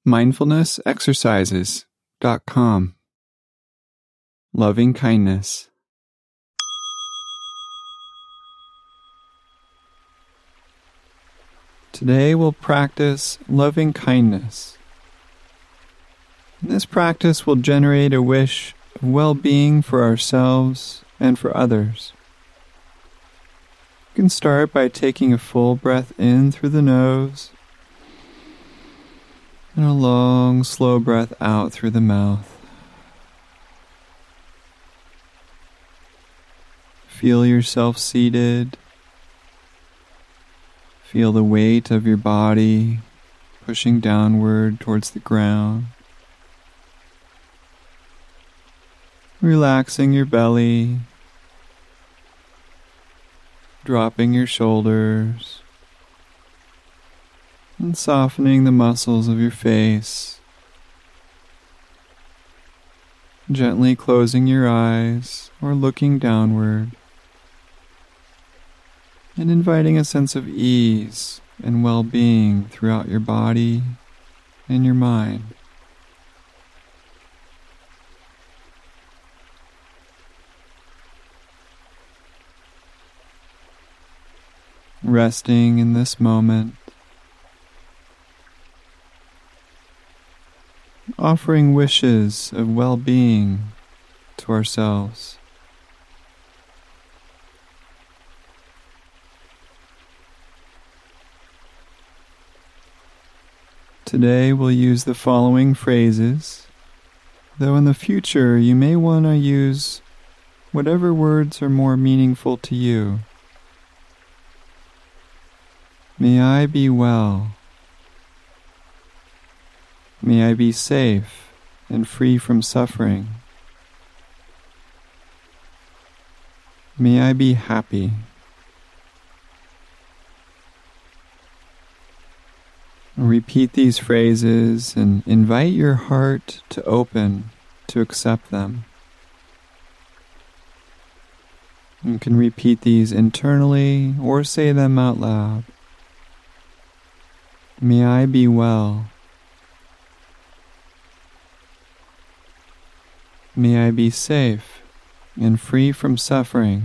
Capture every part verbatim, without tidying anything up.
mindfulness exercises dot com. Loving kindness. Today we'll practice loving kindness. This practice will generate a wish of well-being for ourselves and for others. You can start by taking a full breath in through the nose and a long, slow breath out through the mouth. Feel yourself seated. Feel the weight of your body pushing downward towards the ground. Relaxing your belly, dropping your shoulders, and softening the muscles of your face. Gently closing your eyes or looking downward, and inviting a sense of ease and well-being throughout your body and your mind. Resting in this moment, offering wishes of well-being to ourselves. Today we'll use the following phrases, though in the future you may want to use whatever words are more meaningful to you. May I be well. May I be safe and free from suffering. May I be happy. Repeat these phrases and invite your heart to open to accept them. You can repeat these internally or say them out loud. May I be well. May I be safe and free from suffering.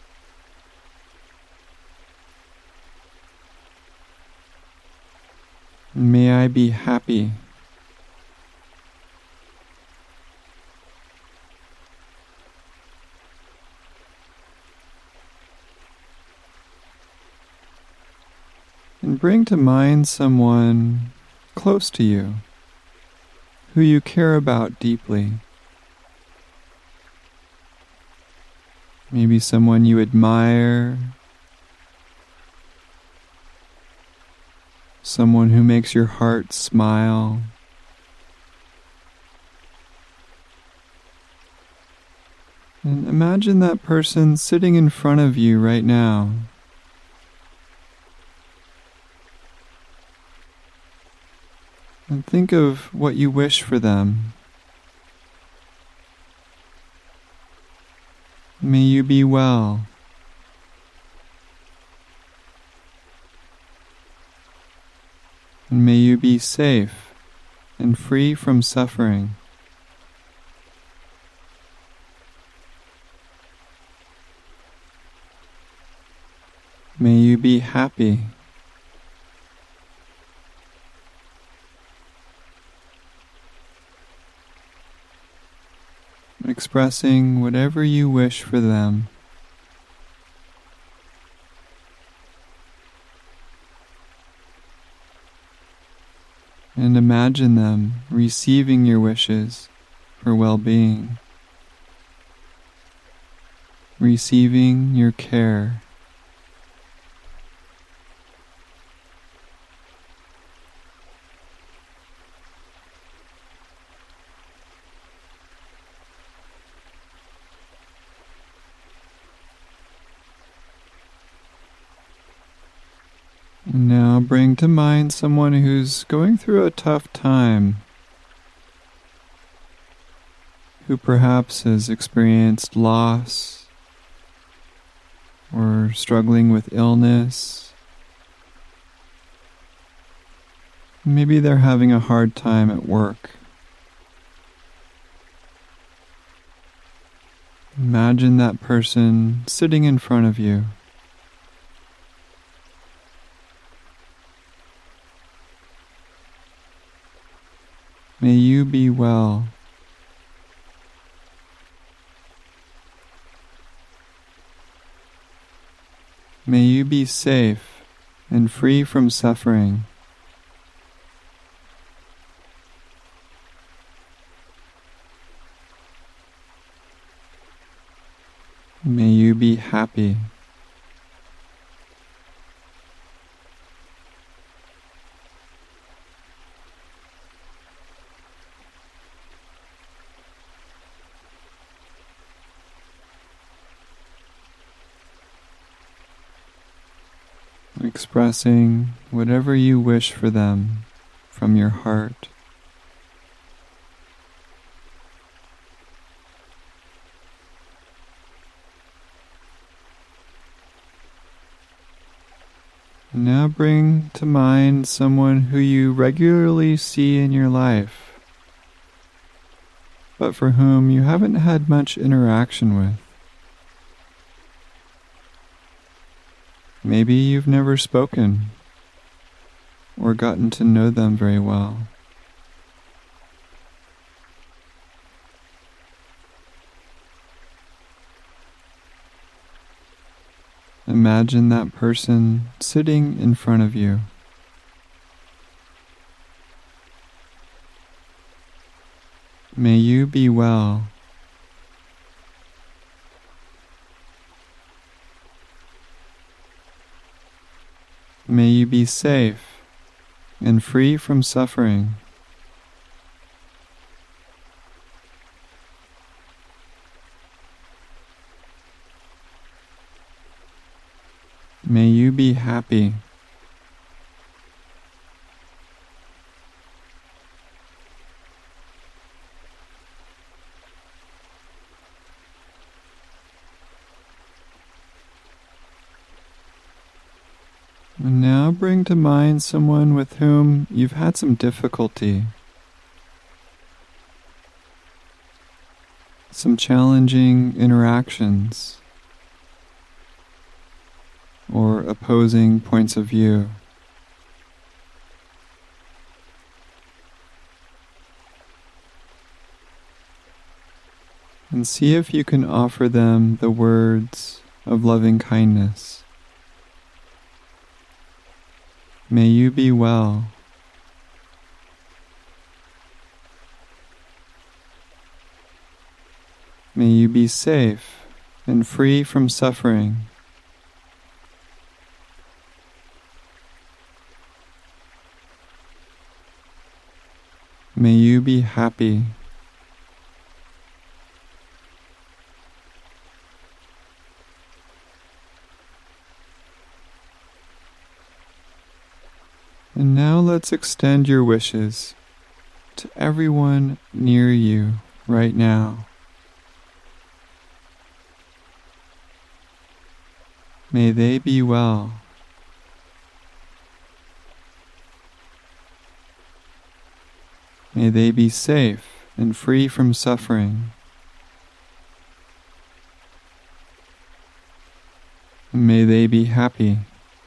May I be happy. And bring to mind someone close to you who you care about deeply. Maybe someone you admire, someone who makes your heart smile. And imagine that person sitting in front of you right now. And think of what you wish for them. May you be well. And may you be safe and free from suffering. May you be happy. Expressing whatever you wish for them. And imagine them receiving your wishes for well-being, receiving your care. Now bring to mind someone who's going through a tough time, who perhaps has experienced loss or struggling with illness. Maybe they're having a hard time at work. Imagine that person sitting in front of you. May you be well. May you be safe and free from suffering. May you be happy. Expressing whatever you wish for them from your heart. Now bring to mind someone who you regularly see in your life, but for whom you haven't had much interaction with. Maybe you've never spoken or gotten to know them very well. Imagine that person sitting in front of you. May you be well. May you be safe and free from suffering. May you be happy. And now bring to mind someone with whom you've had some difficulty, some challenging interactions, or opposing points of view. And see if you can offer them the words of loving kindness. May you be well. May you be safe and free from suffering. May you be happy. And now let's extend your wishes to everyone near you right now. May they be well. May they be safe and free from suffering. May they be happy.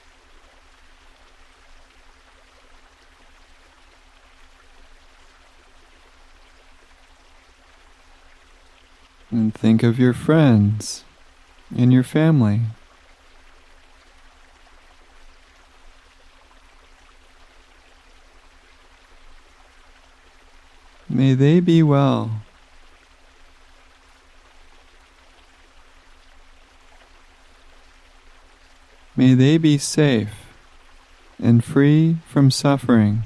And think of your friends and your family. May they be well. May they be safe and free from suffering.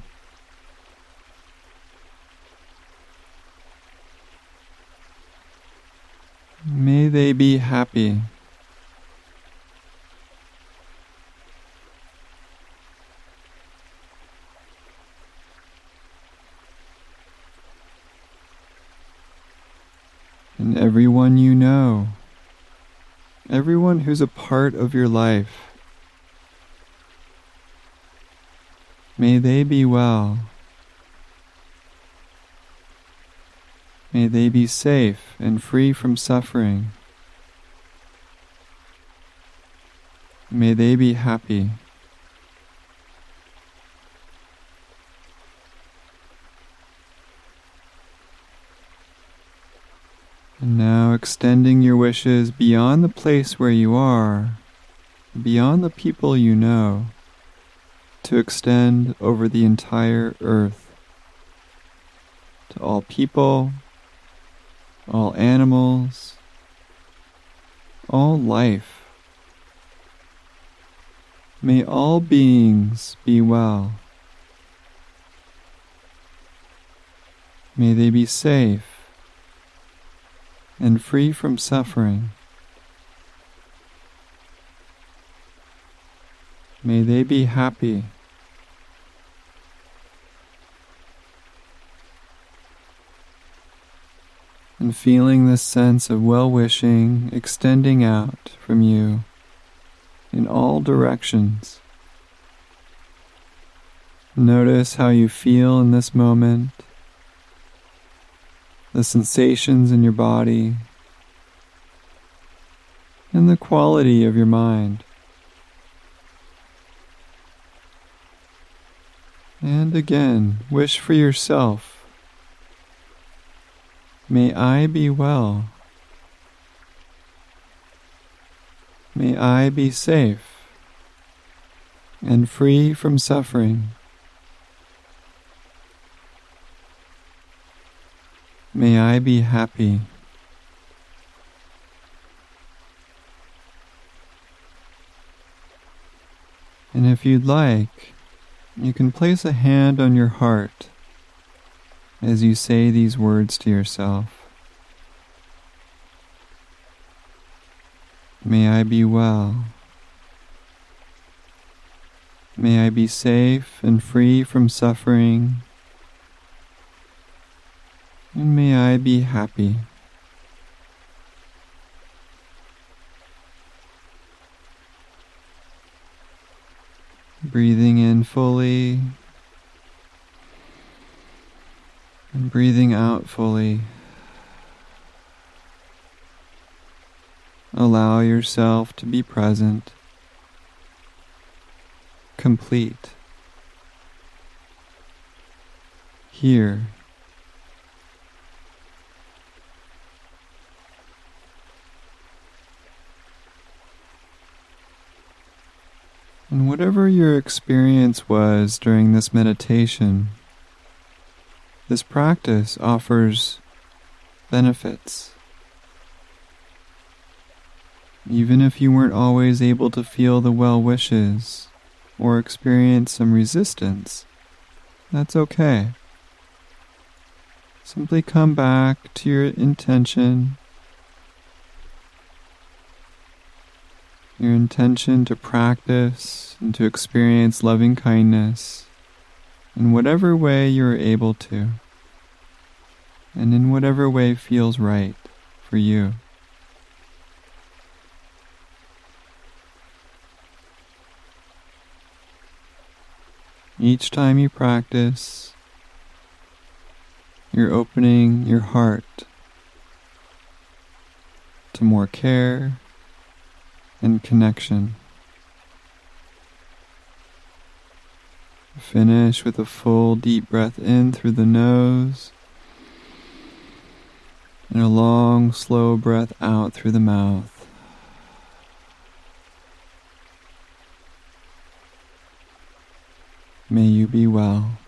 May they be happy. And everyone you know, everyone who's a part of your life, May they be well. May they be safe and free from suffering. May they be happy. And now extending your wishes beyond the place where you are, beyond the people you know, to extend over the entire earth, to all people, all animals, all life. May all beings be well. May they be safe and free from suffering. May they be happy. And feeling this sense of well-wishing extending out from you in all directions. Notice how you feel in this moment, the sensations in your body, and the quality of your mind. And again, wish for yourself. May I be well. May I be safe and free from suffering. May I be happy. And if you'd like, you can place a hand on your heart as you say these words to yourself. May I be well. May I be safe and free from suffering. And may I be happy. Breathing in fully and breathing out fully. Allow yourself to be present, complete, here. And whatever your experience was during this meditation, this practice offers benefits. Even if you weren't always able to feel the well wishes or experience some resistance, that's okay. Simply come back to your intention, your intention to practice and to experience loving kindness in whatever way you're able to, and in whatever way feels right for you. Each time you practice, you're opening your heart to more care and connection. Finish with a full deep breath in through the nose and a long slow breath out through the mouth. May you be well.